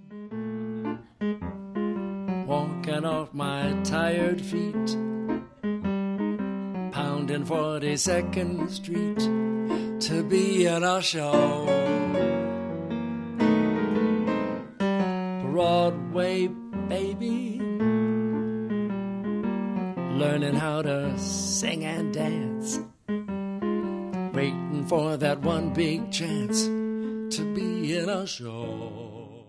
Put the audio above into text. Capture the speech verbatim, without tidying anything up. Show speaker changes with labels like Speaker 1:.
Speaker 1: Walking off my tired feet, pounding forty-second Street to be in a show. Broadway, baby, learning how to sing and dance, waiting for that one big chance to be in a show.